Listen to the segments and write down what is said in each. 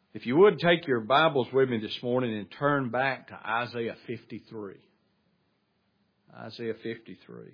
If you would take your Bibles with me this morning and turn back to Isaiah 53. Isaiah 53.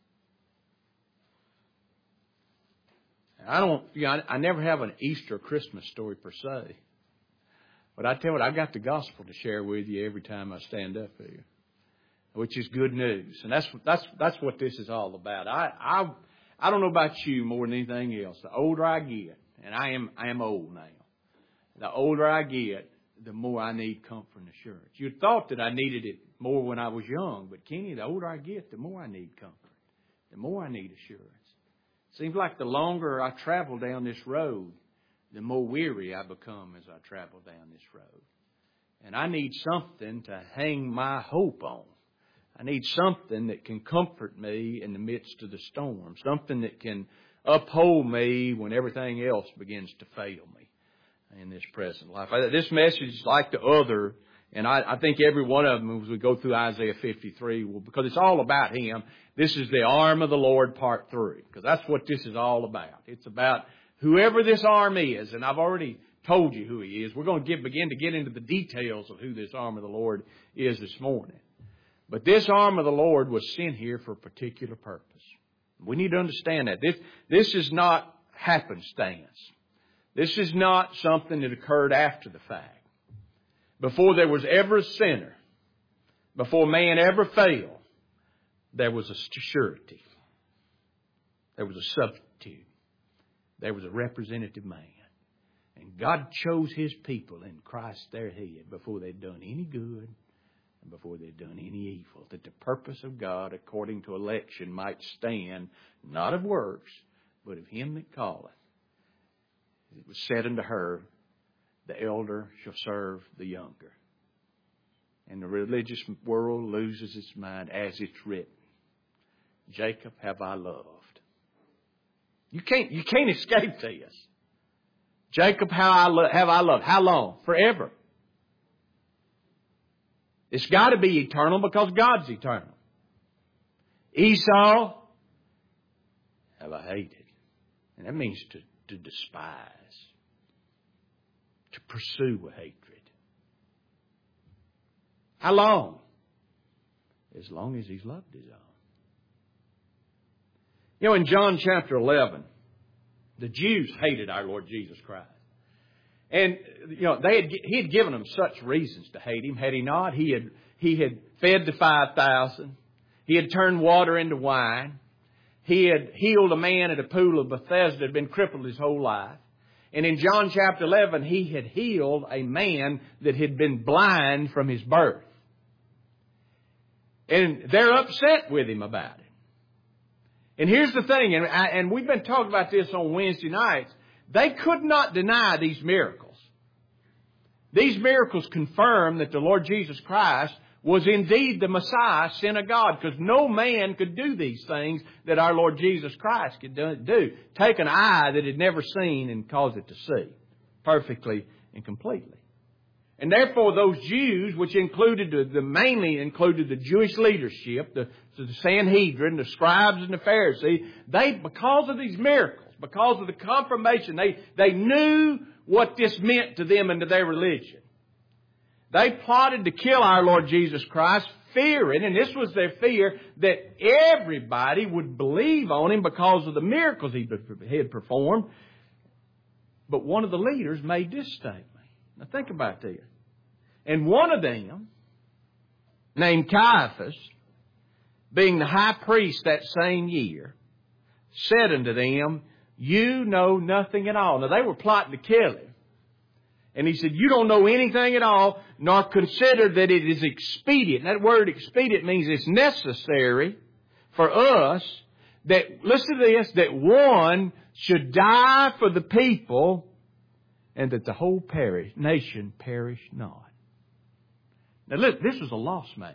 I never have an Easter or Christmas story per se. But I tell you what, I've got the gospel to share with you every time I stand up here, which is good news. And that's what this is all about. I don't know about you more than anything else. The older I get, and I am old now. The older I get, the more I need comfort and assurance. You'd thought that I needed it more when I was young, but Kenny, the older I get, the more I need comfort, the more I need assurance. Seems like the longer I travel down this road, the more weary I become as I travel down this road. And I need something to hang my hope on. I need something that can comfort me in the midst of the storm. Something that can uphold me when everything else begins to fail me in this present life. This message is like the other, and I think every one of them as we go through Isaiah 53, because it's all about Him. This is the arm of the Lord part 3, because that's what this is all about. It's about whoever this arm is, and I've already told you who He is. We're going to begin to get into the details of who this arm of the Lord is this morning. But this arm of the Lord was sent here for a particular purpose. We need to understand that. This is not happenstance. This is not something that occurred after the fact. Before there was ever a sinner, before man ever failed, there was a surety. There was a substitute. There was a representative man. And God chose His people in Christ their head before they'd done any good and before they'd done any evil, that the purpose of God according to election might stand, not of works, but of Him that calleth. It was said unto her, the elder shall serve the younger. And the religious world loses its mind as it's written. Jacob have I loved. You can't escape this. Jacob have I loved. How long? Forever. It's got to be eternal because God's eternal. Esau have I hated. And that means to despise. To pursue with hatred. How long? As long as He's loved His own. You know, in John chapter 11, the Jews hated our Lord Jesus Christ. And, you know, He had given them such reasons to hate Him, had He not? He had fed the 5,000. He had turned water into wine. He had healed a man at a pool of Bethesda that had been crippled his whole life. And in John chapter 11, He had healed a man that had been blind from his birth. And they're upset with Him about it. And here's the thing, and we've been talking about this on Wednesday nights. They could not deny these miracles. These miracles confirm that the Lord Jesus Christ was indeed the Messiah, sent of God, because no man could do these things that our Lord Jesus Christ could do. Take an eye that had never seen and cause it to see perfectly and completely. And therefore those Jews, which mainly included the Jewish leadership, the Sanhedrin, the scribes and the Pharisees, because of these miracles, because of the confirmation, they knew what this meant to them and to their religion. They plotted to kill our Lord Jesus Christ, fearing, and this was their fear, that everybody would believe on Him because of the miracles He had performed. But one of the leaders made this statement. Now think about this. And one of them, named Caiaphas, being the high priest that same year, said unto them, you know nothing at all. Now they were plotting to kill Him. And he said, you don't know anything at all, nor consider that it is expedient. That word expedient means it's necessary for us that, listen to this, that one should die for the people and that the whole nation perish not. Now look, this was a lost man.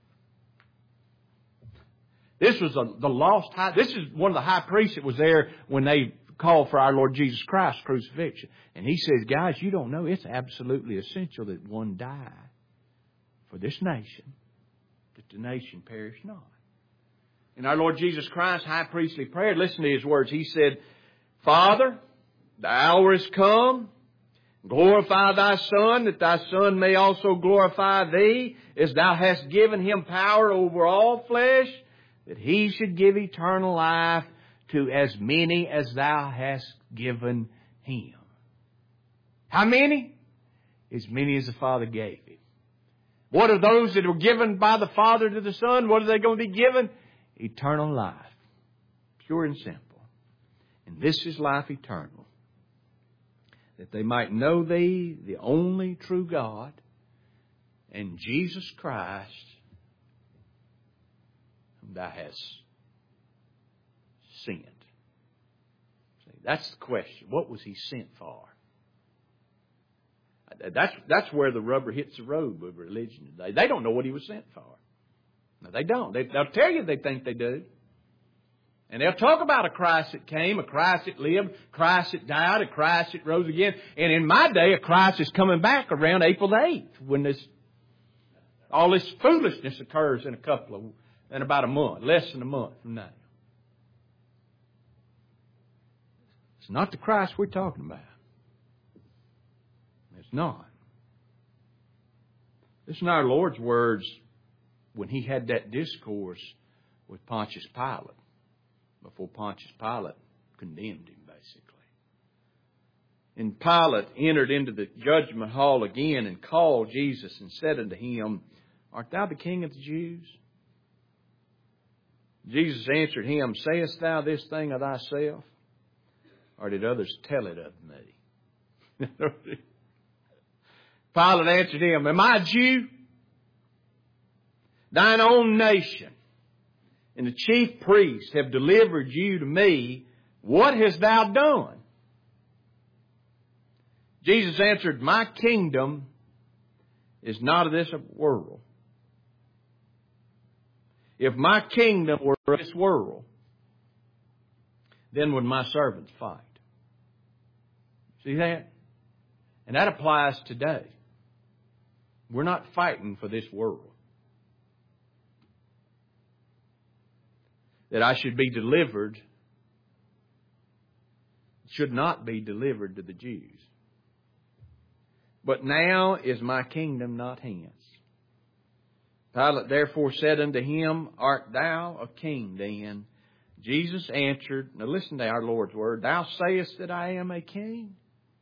This was the lost this is one of the high priests that was there when they called for our Lord Jesus Christ's crucifixion. And he says, guys, you don't know, it's absolutely essential that one die for this nation, that the nation perish not. In our Lord Jesus Christ's high priestly prayer, listen to his words. He said, Father, the hour is come. Glorify thy Son, that thy Son may also glorify thee, as thou hast given him power over all flesh, that he should give eternal life to as many as thou hast given him. How many? As many as the Father gave him. What are those that were given by the Father to the Son? What are they going to be given? Eternal life. Pure and simple. And this is life eternal. That they might know thee, the only true God, and Jesus Christ, whom thou hast sent. See, that's the question. What was he sent for? That's where the rubber hits the road with religion today. They don't know what he was sent for. No, they don't. They'll tell you they think they do. And they'll talk about a Christ that came, a Christ that lived, a Christ that died, a Christ that rose again. And in my day, a Christ is coming back around April the 8th when all this foolishness occurs in about a month, less than a month from now. It's not the Christ we're talking about. It's not. Listen to our Lord's words when he had that discourse with Pontius Pilate, before Pontius Pilate condemned him, basically. And Pilate entered into the judgment hall again and called Jesus and said unto him, Art thou the King of the Jews? Jesus answered him, Sayest thou this thing of thyself, or did others tell it of me? Pilate answered him, Am I a Jew? Thine own nation and the chief priests have delivered you to me. What hast thou done? Jesus answered, My kingdom is not of this world. If my kingdom were of this world, then would my servants fight. See that? And that applies today. We're not fighting for this world. That I should be delivered, should not be delivered to the Jews. But now is my kingdom not hence. Pilate therefore said unto him, Art thou a king then? Jesus answered, now listen to our Lord's word, Thou sayest that I am a king?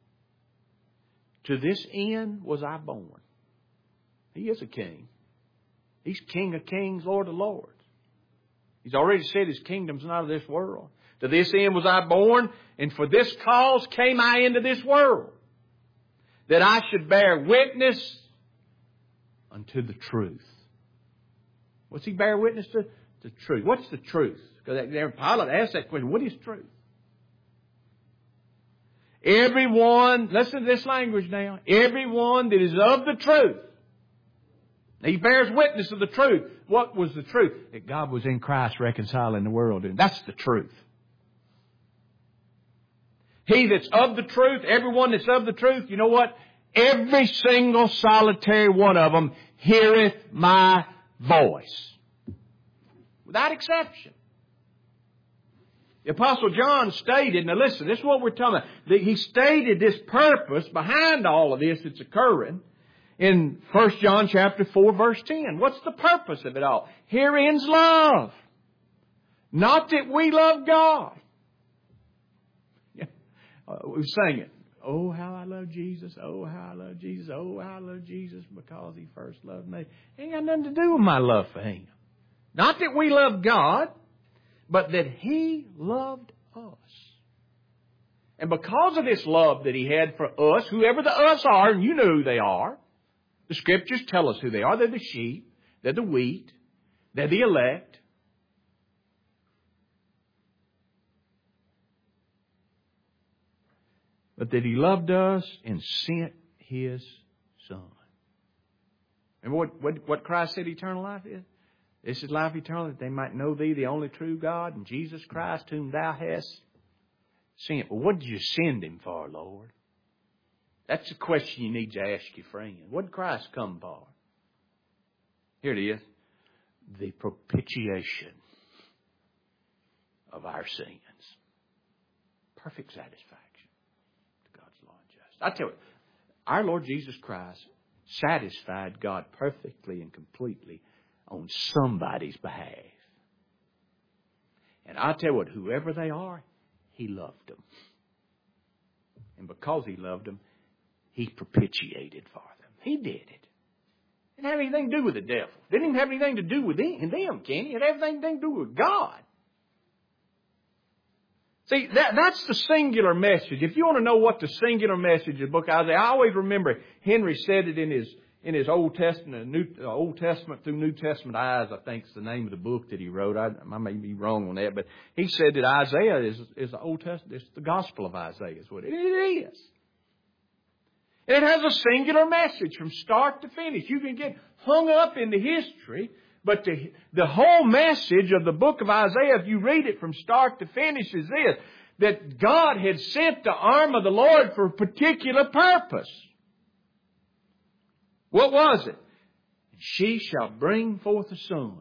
To this end was I born. He is a king. He's King of kings, Lord of lords. He's already said his kingdom's not of this world. To this end was I born, and for this cause came I into this world, that I should bear witness unto the truth. What's he bear witness to? The truth. What's the truth? Because Pilate asked that question, what is truth? Everyone, listen to this language now, everyone that is of the truth. He bears witness of the truth. What was the truth? That God was in Christ reconciling the world. And that's the truth. He that's of the truth, everyone that's of the truth, you know what? Every single solitary one of them heareth my voice. Without exception. The Apostle John stated, now listen, this is what we're talking about. He stated this purpose behind all of this that's occurring in 1 John chapter 4 verse 10. What's the purpose of it all? Herein's love. Not that we love God. We sang it. Oh, how I love Jesus. Oh, how I love Jesus. Oh, how I love Jesus because He first loved me. Ain't got nothing to do with my love for Him. Not that we love God, but that He loved us. And because of this love that He had for us, whoever the us are, and you know who they are, the Scriptures tell us who they are. They're the sheep. They're the wheat. They're the elect. But that He loved us and sent His Son. And what Christ said eternal life is? This is life eternal, that they might know Thee, the only true God, and Jesus Christ, whom Thou hast sent. Well, what did you send Him for, Lord? That's the question you need to ask your friend. What did Christ come for? Here it is. The propitiation of our sins. Perfect satisfaction to God's law and justice. I tell you, Our Lord Jesus Christ satisfied God perfectly and completely on somebody's behalf. And I tell you what, whoever they are, He loved them. And because He loved them, He propitiated for them. He did it. Didn't have anything to do with the devil. Didn't even have anything to do with them, can he? It had everything to do with God. See, that's the singular message. If you want to know what the singular message of the book of Isaiah, I always remember Henry said it in his Old Testament, Old Testament through New Testament eyes, I think is the name of the book that he wrote. I may be wrong on that, but he said that Isaiah is the Old Testament. It's the Gospel of Isaiah is what it is. It has a singular message from start to finish. You can get hung up in the history, but the whole message of the book of Isaiah, if you read it from start to finish, is this: that God had sent the arm of the Lord for a particular purpose. What was it? She shall bring forth a son,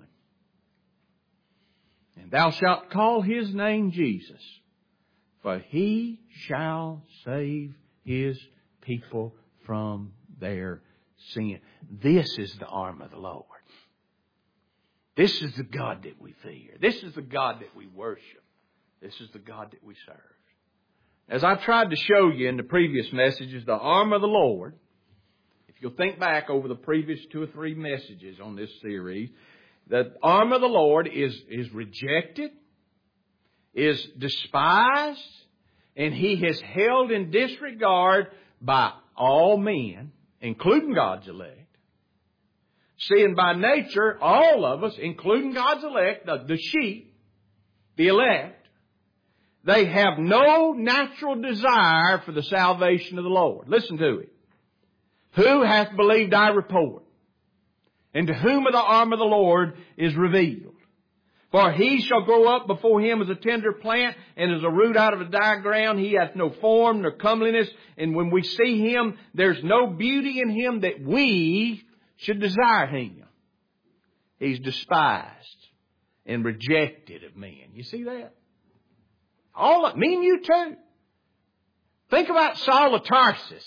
and thou shalt call his name Jesus, for he shall save his people from their sin. This is the arm of the Lord. This is the God that we fear. This is the God that we worship. This is the God that we serve. As I tried to show you in the previous messages, the arm of the Lord, if you'll think back over the previous 2 or 3 messages on this series, the arm of the Lord is rejected, is despised, and He is held in disregard by all men, including God's elect. Seeing by nature, all of us, including God's elect, the sheep, the elect, they have no natural desire for the salvation of the Lord. Listen to it. Who hath believed our report? And to whom of the arm of the Lord is revealed? For he shall grow up before him as a tender plant, and as a root out of a dry ground. He hath no form nor comeliness. And when we see him, there's no beauty in him that we should desire him. He's despised and rejected of men. You see that? All of me and you too. Think about Saul of Tarsus.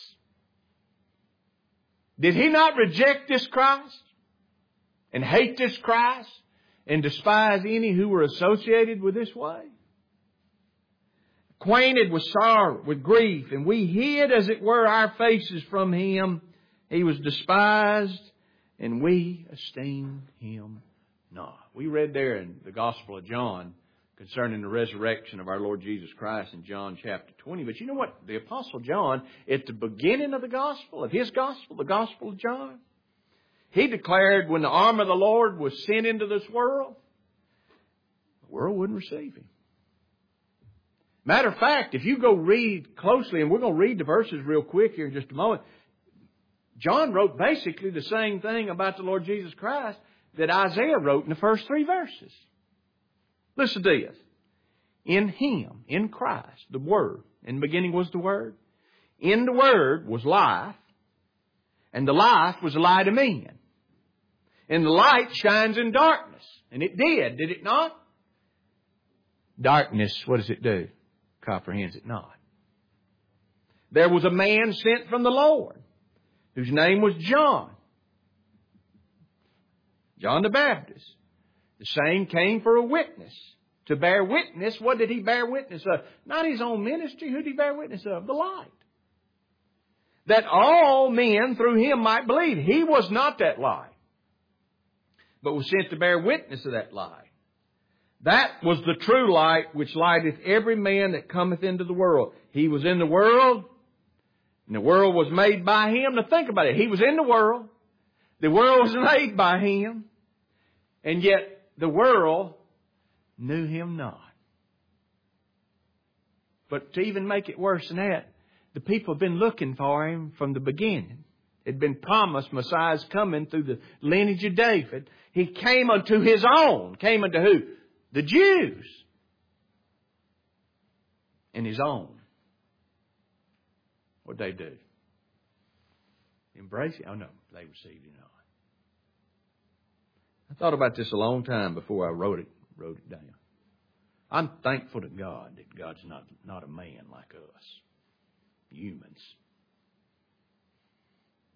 Did he not reject this Christ and hate this Christ and despise any who were associated with this way? Acquainted with sorrow, with grief, and we hid, as it were, our faces from him. He was despised, and we esteemed him not. We read there in the Gospel of John concerning the resurrection of our Lord Jesus Christ in John chapter 20. But you know what? The Apostle John, at the beginning of the Gospel, of his Gospel, the Gospel of John, he declared when the arm of the Lord was sent into this world, the world wouldn't receive him. Matter of fact, if you go read closely, and we're going to read the verses real quick here in just a moment, John wrote basically the same thing about the Lord Jesus Christ that Isaiah wrote in the first 3 verses. Listen to this. In Him, in Christ, the Word. In the beginning was the Word. In the Word was life. And the life was the light of men. And the light shines in darkness. And it did it not? Darkness, what does it do? Comprehends it not. There was a man sent from the Lord, whose name was John. John the Baptist. The same came for a witness. To bear witness. What did he bear witness of? Not his own ministry. Who did he bear witness of? The light. That all men through him might believe. He was not that light, but was sent to bear witness of that light. That was the true light which lighteth every man that cometh into the world. He was in the world, and the world was made by him. Now think about it. He was in the world. The world was made by him. And yet the world knew him not. But to even make it worse than that, the people have been looking for him from the beginning. It had been promised Messiah's coming through the lineage of David. He came unto his own. Came unto who? The Jews. And his own. What'd they do? Embrace him? Oh no, they received him not. I thought about this a long time before I wrote it down. I'm thankful to God that God's not a man like us, humans.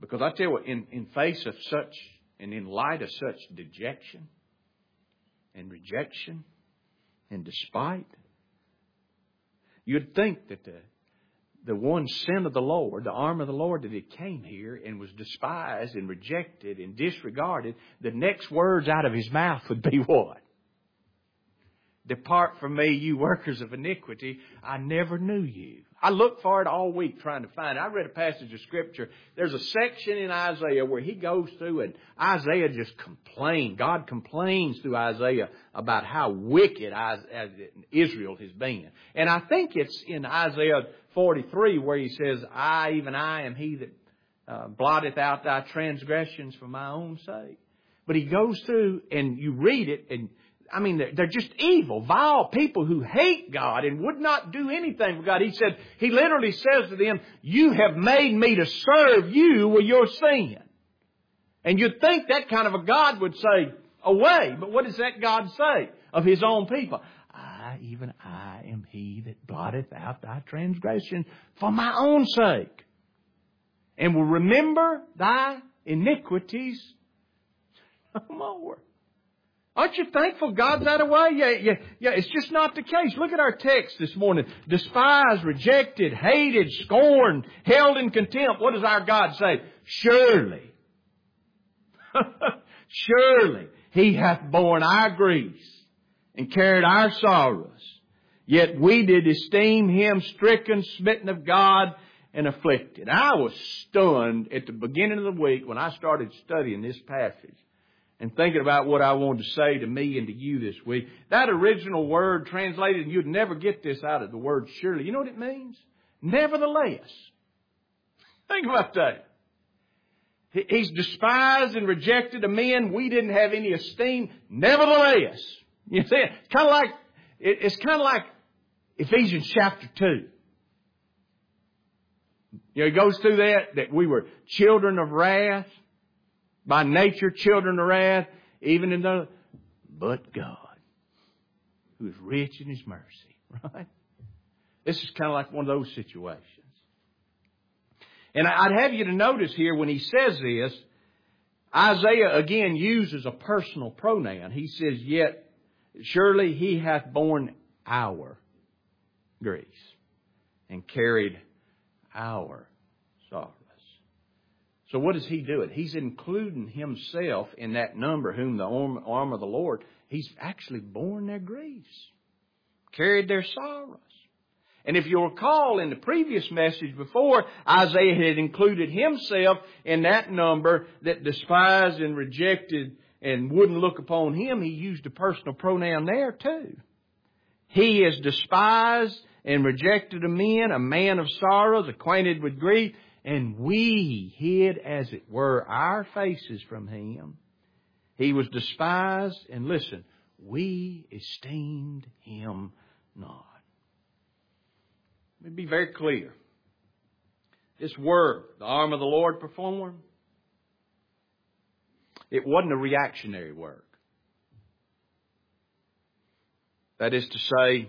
Because I tell you what, in face of such and in light of such dejection and rejection and despite, you'd think that the one sin of the Lord, the arm of the Lord, that He came here and was despised and rejected and disregarded, the next words out of His mouth would be what? Depart from me, you workers of iniquity. I never knew you. I looked for it all week trying to find it. I read a passage of Scripture. There's a section in Isaiah where he goes through and Isaiah just complains. God complains through Isaiah about how wicked Israel has been. And I think it's in Isaiah 43 where he says, even I am he that blotteth out thy transgressions for my own sake. But he goes through and you read it and I mean, they're just evil, vile people who hate God and would not do anything for God. He literally says to them, you have made me to serve you with your sin. And you'd think that kind of a God would say, away. But what does that God say of His own people? Even I am he that blotteth out thy transgression for my own sake. And will remember thy iniquities no more. Aren't you thankful God's that way? Yeah, it's just not the case. Look at our text this morning. Despised, rejected, hated, scorned, held in contempt. What does our God say? Surely, surely He hath borne our griefs and carried our sorrows. Yet we did esteem Him stricken, smitten of God, and afflicted. I was stunned at the beginning of the week when I started studying this passage and thinking about what I wanted to say to me and to you this week. That original word translated, and you'd never get this out of the word surely. You know what it means? Nevertheless. Think about that. He's despised and rejected of men. We didn't have any esteem. Nevertheless. You see, it's kind of like Ephesians chapter 2. You know, he goes through that we were children of wrath. By nature, children of wrath, even in the, but God, who is rich in His mercy, right? This is kind of like one of those situations. And I'd have you to notice here when he says this, Isaiah again uses a personal pronoun. He says, yet surely He hath borne our griefs and carried our sorrows. So what is He doing? He's including Himself in that number, whom the arm of the Lord. He's actually borne their griefs, carried their sorrows. And if you'll recall in the previous message before, Isaiah had included himself in that number that despised and rejected and wouldn't look upon Him. He used a personal pronoun there too. He is despised and rejected of men, a man of sorrows, acquainted with grief. And we hid, as it were, our faces from Him. He was despised, and listen, we esteemed Him not. Let me be very clear. This work, the arm of the Lord performed, it wasn't a reactionary work. That is to say,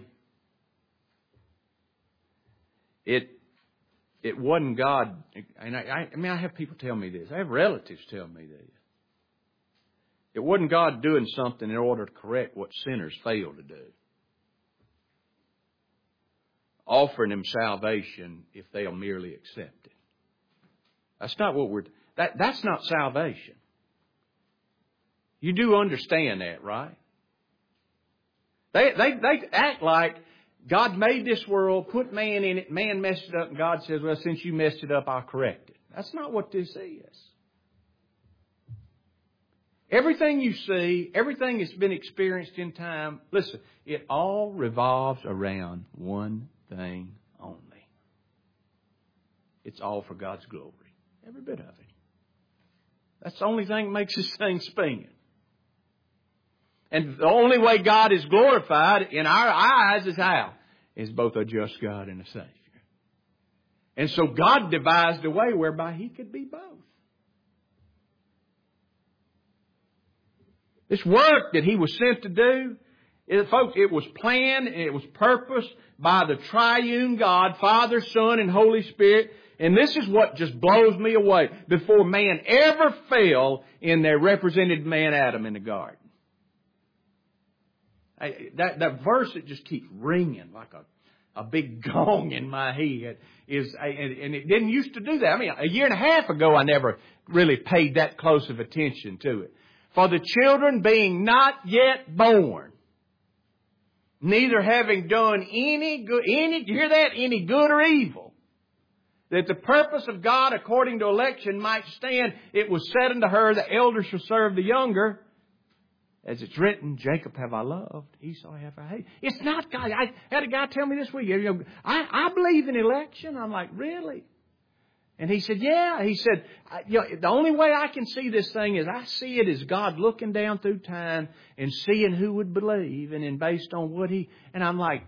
it wasn't God. And I have people tell me this. I have relatives tell me this. It wasn't God doing something in order to correct what sinners fail to do. Offering them salvation if they'll merely accept it. That's not what that's not salvation. You do understand that, right? They act like God made this world, put man in it, man messed it up, and God says, well, since you messed it up, I'll correct it. That's not what this is. Everything you see, everything that's been experienced in time, listen, it all revolves around one thing only. It's all for God's glory. Every bit of it. That's the only thing that makes this thing spin. And the only way God is glorified in our eyes is how? Is both a just God and a Savior. And so God devised a way whereby He could be both. This work that He was sent to do, Folks, it was planned and it was purposed by the triune God, Father, Son, and Holy Spirit. And this is what just blows me away. Before man ever fell in there, represented man Adam in the garden. That verse that just keeps ringing like a big gong in my head and it didn't used to do that. I mean, a year and a half ago, I never really paid that close of attention to it. For the children being not yet born, neither having done any good, you hear that? Any good or evil, that the purpose of God according to election might stand, it was said unto her, the elder shall serve the younger. As it's written, Jacob have I loved, Esau have I hated. It's not God. I had a guy tell me this week, I believe in election. I'm like, really? And he said, yeah. He said, the only way I can see this thing is I see it as God looking down through time and seeing who would believe and then based on what and I'm like,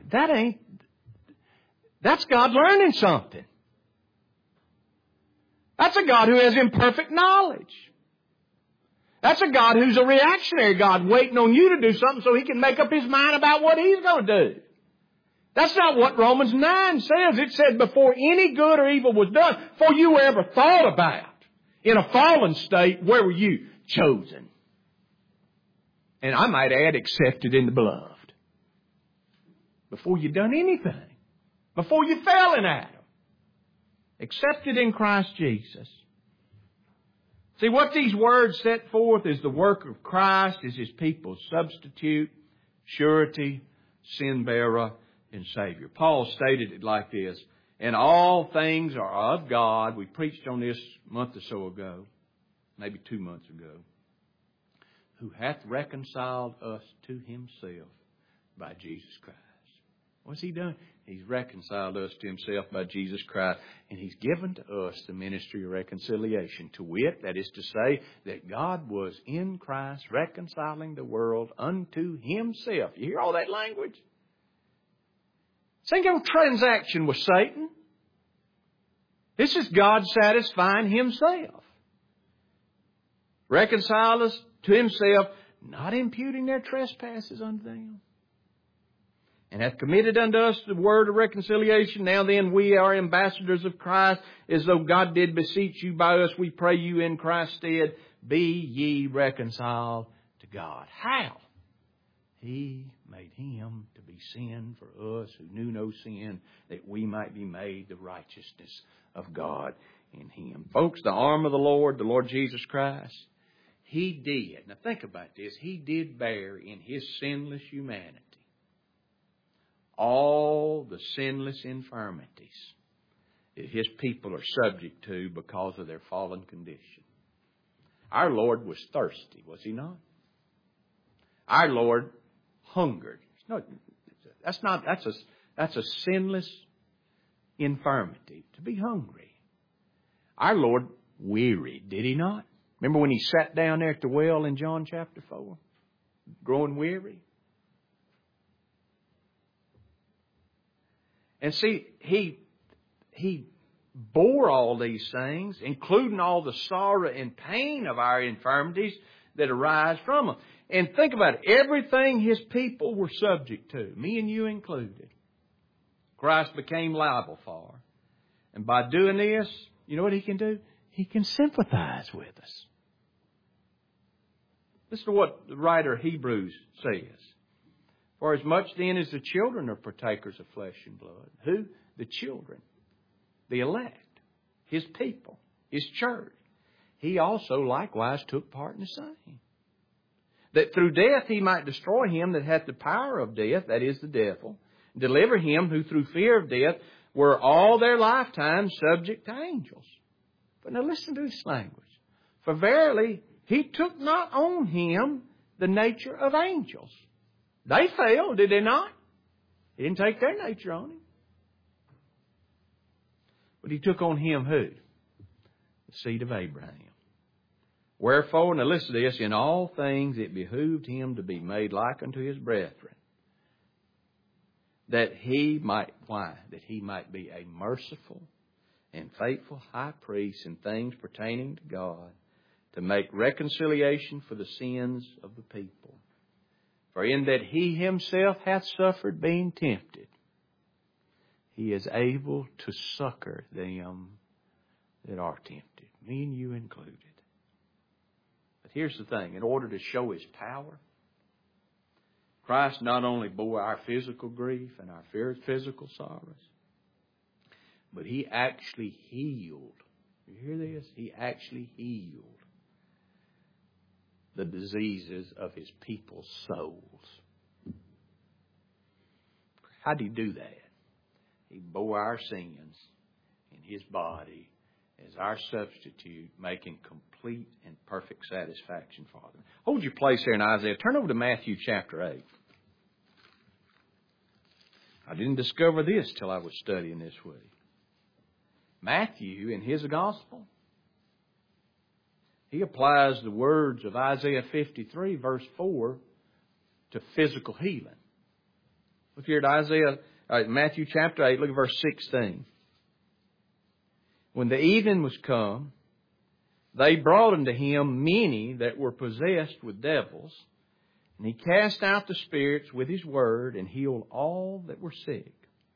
that's God learning something. That's a God who has imperfect knowledge. That's a God who's a reactionary God waiting on you to do something so He can make up His mind about what He's going to do. That's not what Romans 9 says. It said before any good or evil was done, before you were ever thought about, in a fallen state, where were you? Chosen. And I might add, accepted in the beloved. Before you'd done anything. Before you fell in Adam. Accepted in Christ Jesus. See, what these words set forth is the work of Christ as His people's substitute, surety, sin bearer, and Savior. Paul stated it like this, and all things are of God. We preached on this a month or so ago, maybe 2 months ago, who hath reconciled us to Himself by Jesus Christ. What's He done? He's reconciled us to Himself by Jesus Christ, and He's given to us the ministry of reconciliation. To wit, that is to say, that God was in Christ reconciling the world unto Himself. You hear all that language? Think of a transaction with Satan. This is God satisfying Himself. Reconcile us to Himself, not imputing their trespasses unto them. And hath committed unto us the word of reconciliation. Now then, we are ambassadors of Christ, as though God did beseech you by us. We pray you in Christ's stead, be ye reconciled to God. How? He made Him to be sin for us who knew no sin, that we might be made the righteousness of God in Him. Folks, the arm of the Lord Jesus Christ, He did. Now think about this. He did bear in His sinless humanity all the sinless infirmities that His people are subject to because of their fallen condition. Our Lord was thirsty, was He not? Our Lord hungered. That's a sinless infirmity, to be hungry. Our Lord wearied, did He not? Remember when He sat down there at the well in John chapter 4, growing weary? And see, He bore all these things, including all the sorrow and pain of our infirmities that arise from them. And think about it. Everything His people were subject to, me and you included, Christ became liable for. And by doing this, you know what He can do? He can sympathize with us. Listen to what the writer of Hebrews says. For as much then as the children are partakers of flesh and blood. Who? The children. The elect. His people. His church. He also likewise took part in the same. That through death He might destroy him that hath the power of death, that is the devil. Deliver him who through fear of death were all their lifetime subject to angels. But now listen to this language. For verily He took not on Him the nature of angels. They fell, did they not? He didn't take their nature on Him. But He took on Him who? The seed of Abraham. Wherefore, now listen to this, in all things it behooved Him to be made like unto His brethren. That He might, why? That He might be a merciful and faithful high priest in things pertaining to God, to make reconciliation for the sins of the people. For in that He Himself hath suffered being tempted, He is able to succor them that are tempted, me and you included. But here's the thing. In order to show His power, Christ not only bore our physical grief and our physical sorrows, but He actually healed. You hear this? He actually healed the diseases of His people's souls. How did He do that? He bore our sins in His body as our substitute, making complete and perfect satisfaction for them. Hold your place here in Isaiah. Turn over to Matthew chapter 8. I didn't discover this till I was studying this week. Matthew, in his gospel, he applies the words of Isaiah 53, verse 4, to physical healing. Look here at Matthew chapter 8, look at verse 16. When the evening was come, they brought unto him many that were possessed with devils, and he cast out the spirits with his word and healed all that were sick.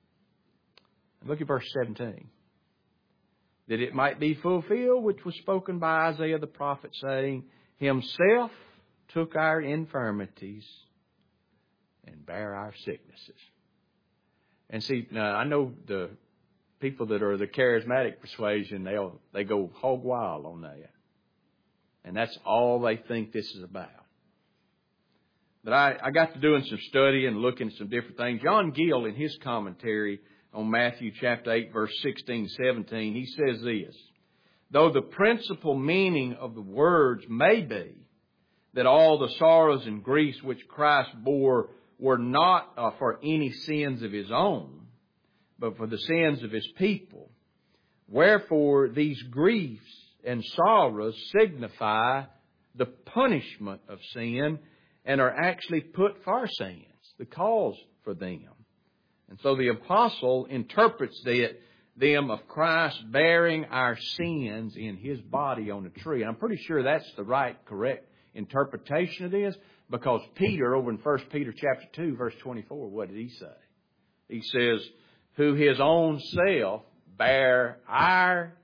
And look at verse 17. That it might be fulfilled which was spoken by Isaiah the prophet, saying, Himself took our infirmities and bare our sicknesses. And see, now I know the people that are the charismatic persuasion, they go hog wild on that. And that's all they think this is about. But I got to doing some study and looking at some different things. John Gill, in his commentary on Matthew chapter 8, verse 16, 17, he says this: though the principal meaning of the words may be that all the sorrows and griefs which Christ bore were not for any sins of His own, but for the sins of His people, wherefore these griefs and sorrows signify the punishment of sin and are actually put for sins, the cause for them. And so the apostle interprets them of Christ bearing our sins in His body on the tree. And I'm pretty sure that's the right, correct interpretation of this, because Peter, over in 1 Peter chapter 2, verse 24, what did he say? He says, who His own self bare our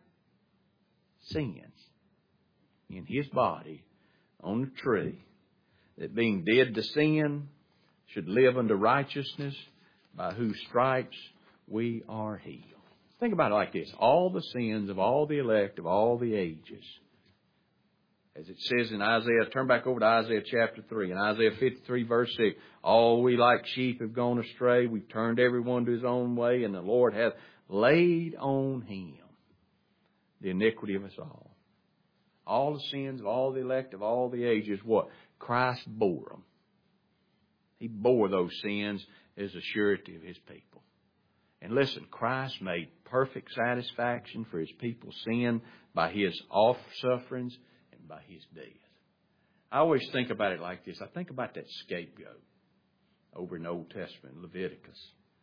sins in His body on the tree, that being dead to sin should live unto righteousness, by whose stripes we are healed. Think about it like this. All the sins of all the elect of all the ages. As it says in Isaiah, turn back over to Isaiah chapter 3. In Isaiah 53 verse 6, all we like sheep have gone astray. We've turned everyone to his own way, and the Lord hath laid on Him the iniquity of us all. All the sins of all the elect of all the ages, what? Christ bore them. He bore those sins as a surety of His people. And listen, Christ made perfect satisfaction for His people's sin by His off-sufferings and by His death. I always think about it like this. I think about that scapegoat over in the Old Testament, Leviticus.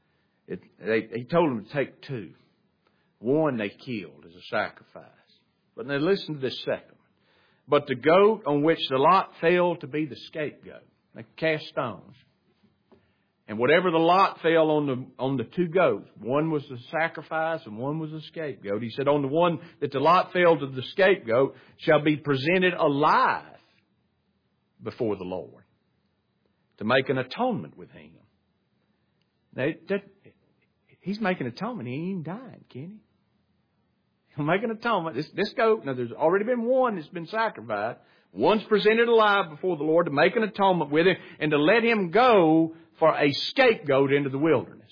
He told them to take two. One they killed as a sacrifice. But now listen to this second one. But the goat on which the lot fell to be the scapegoat, they cast stones. And whatever the lot fell on the two goats, one was the sacrifice and one was the scapegoat. He said, on the one that the lot fell to the scapegoat shall be presented alive before the Lord to make an atonement with Him. Now, He's making atonement. He ain't dying, can He? He'll make an atonement. This goat, now there's already been one that's been sacrificed. One's presented alive before the Lord to make an atonement with Him and to let Him go for a scapegoat into the wilderness.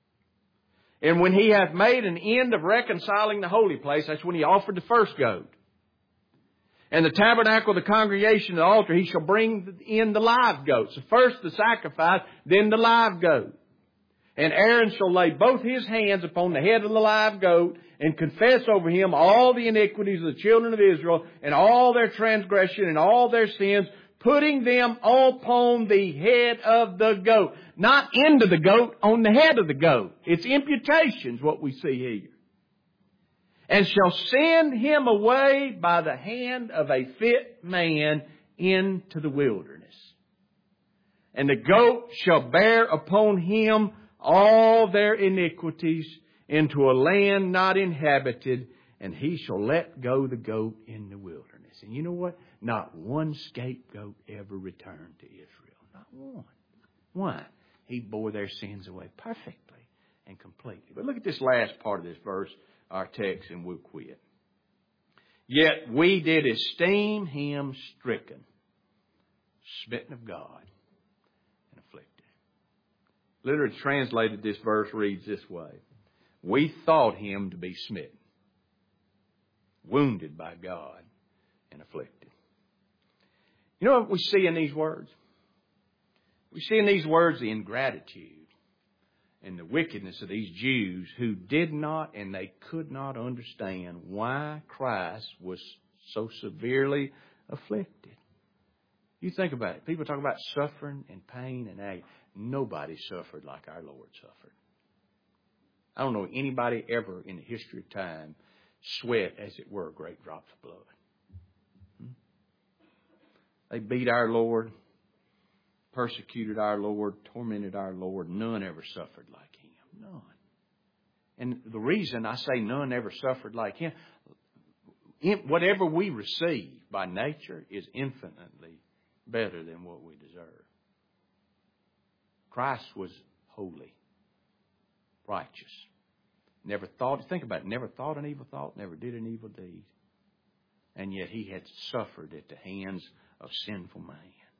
And when He hath made an end of reconciling the holy place, that's when He offered the first goat. And the tabernacle of the congregation, the altar, He shall bring in the live goat. So first the sacrifice, then the live goat. And Aaron shall lay both his hands upon the head of the live goat and confess over him all the iniquities of the children of Israel and all their transgression and all their sins, putting them upon the head of the goat. Not into the goat, on the head of the goat. It's imputations, what we see here. And shall send him away by the hand of a fit man into the wilderness. And the goat shall bear upon him all their iniquities into a land not inhabited, and he shall let go the goat in the wilderness. And you know what? Not one scapegoat ever returned to Israel. Not one. Why? He bore their sins away perfectly and completely. But look at this last part of this verse, our text, and we'll quit. Yet we did esteem him stricken, smitten of God, and afflicted. Literally translated, this verse reads this way. We thought him to be smitten, wounded by God, and afflicted. You know what we see in these words? We see in these words the ingratitude and the wickedness of these Jews who did not and they could not understand why Christ was so severely afflicted. You think about it. People talk about suffering and pain and agony. Nobody suffered like our Lord suffered. I don't know anybody ever in the history of time sweat, as it were, great drops of blood. They beat our Lord, persecuted our Lord, tormented our Lord. None ever suffered like Him. None. And the reason I say none ever suffered like Him, whatever we receive by nature is infinitely better than what we deserve. Christ was holy, righteous. Never thought, think about it, never thought an evil thought, never did an evil deed. And yet He had suffered at the hands of sinful man.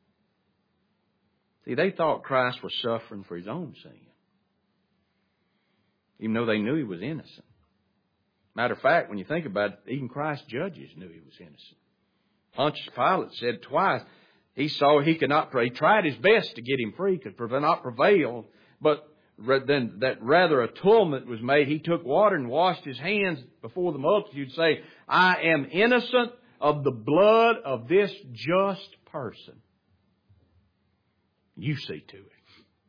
See, they thought Christ was suffering for His own sin, even though they knew He was innocent. Matter of fact, when you think about it, even Christ's judges knew He was innocent. Pontius Pilate said twice, he saw he could not pray. He tried his best to get Him free, could not prevail, but then that rather a tumult was made. He took water and washed His hands before the multitude, saying, I am innocent of the blood of this just person. You see to it.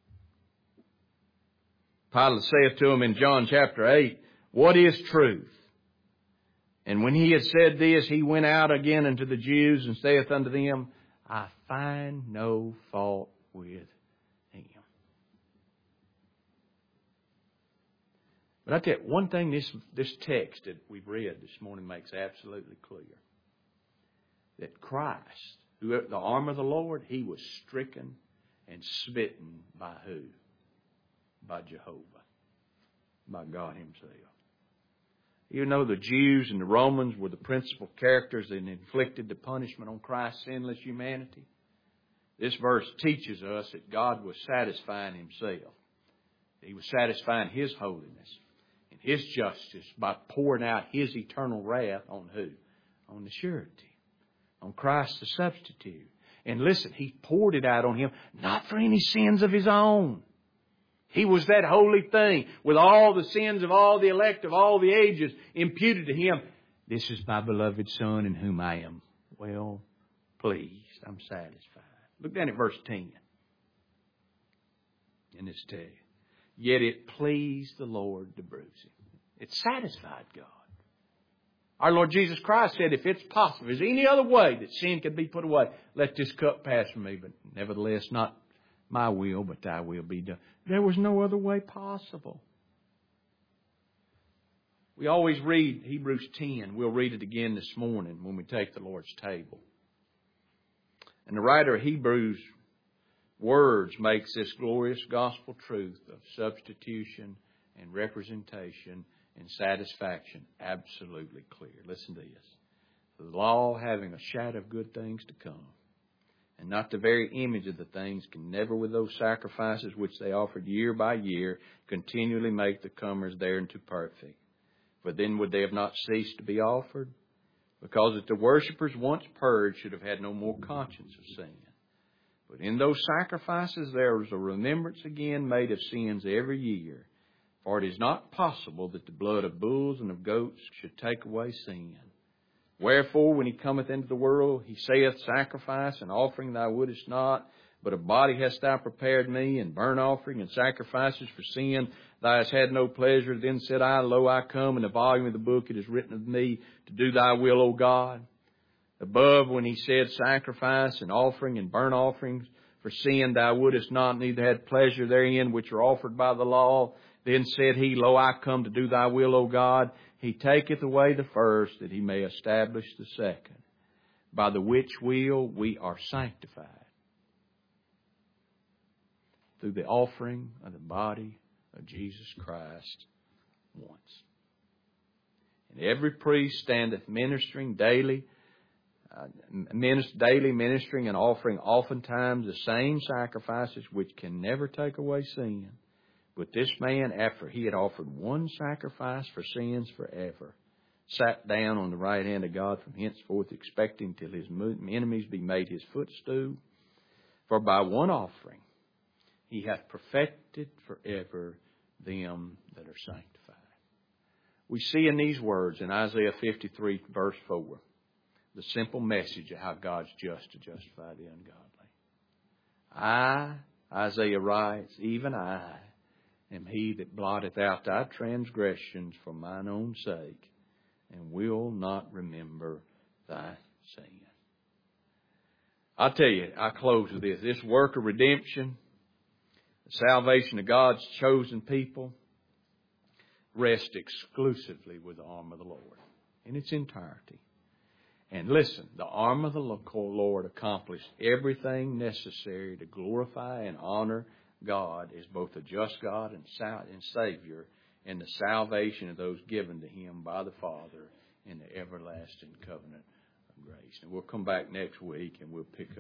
Pilate saith to him in John chapter 8, what is truth? And when he had said this, he went out again unto the Jews and saith unto them, I find no fault with him. But I tell you, one thing this text that we've read this morning makes absolutely clear. That Christ, who the arm of the Lord, He was stricken and smitten by who? By Jehovah. By God Himself. Even though the Jews and the Romans were the principal characters that inflicted the punishment on Christ's sinless humanity, this verse teaches us that God was satisfying Himself. He was satisfying His holiness and His justice by pouring out His eternal wrath on who? On the surety. On Christ the substitute. And listen, He poured it out on Him, not for any sins of His own. He was that holy thing with all the sins of all the elect of all the ages imputed to Him. This is my beloved Son in whom I am well pleased. I'm satisfied. Look down at verse 10 in this text. Yet it pleased the Lord to bruise Him. It satisfied God. Our Lord Jesus Christ said, if it's possible, if there's any other way that sin could be put away, let this cup pass from me. But nevertheless, not my will, but Thy will be done. There was no other way possible. We always read Hebrews 10. We'll read it again this morning when we take the Lord's table. And the writer of Hebrews' words makes this glorious gospel truth of substitution and representation and satisfaction absolutely clear. Listen to this. The law having a shadow of good things to come, and not the very image of the things, can never with those sacrifices which they offered year by year continually make the comers thereunto perfect. For then would they have not ceased to be offered? Because that the worshippers once purged should have had no more conscience of sin. But in those sacrifices there was a remembrance again made of sins every year. For it is not possible that the blood of bulls and of goats should take away sin. Wherefore, when He cometh into the world, He saith, sacrifice and offering thou wouldest not, but a body hast thou prepared me, and burnt offering and sacrifices for sin thou hast had no pleasure. Then said I, Lo, I come, in the volume of the book it is written of me, to do thy will, O God. Above, when He said sacrifice and offering and burnt offerings for sin thou wouldest not, neither had pleasure therein which are offered by the law. Then said he, Lo, I come to do thy will, O God. He taketh away the first, that he may establish the second, by the which will we are sanctified, through the offering of the body of Jesus Christ once. And every priest standeth ministering daily, ministering and offering oftentimes the same sacrifices which can never take away sin. But this man, after he had offered one sacrifice for sins forever, sat down on the right hand of God from henceforth, expecting till his enemies be made his footstool. For by one offering he hath perfected forever them that are sanctified. We see in these words in Isaiah 53 verse 4, the simple message of how God's just to justify the ungodly. I, Isaiah writes, even I am he that blotteth out thy transgressions for mine own sake, and will not remember thy sin. I'll tell you, I close with this. This work of redemption, the salvation of God's chosen people, rests exclusively with the arm of the Lord in its entirety. And listen, the arm of the Lord accomplished everything necessary to glorify and honor God as both a just God and Savior, and the salvation of those given to Him by the Father in the everlasting covenant of grace. And we'll come back next week and we'll pick up.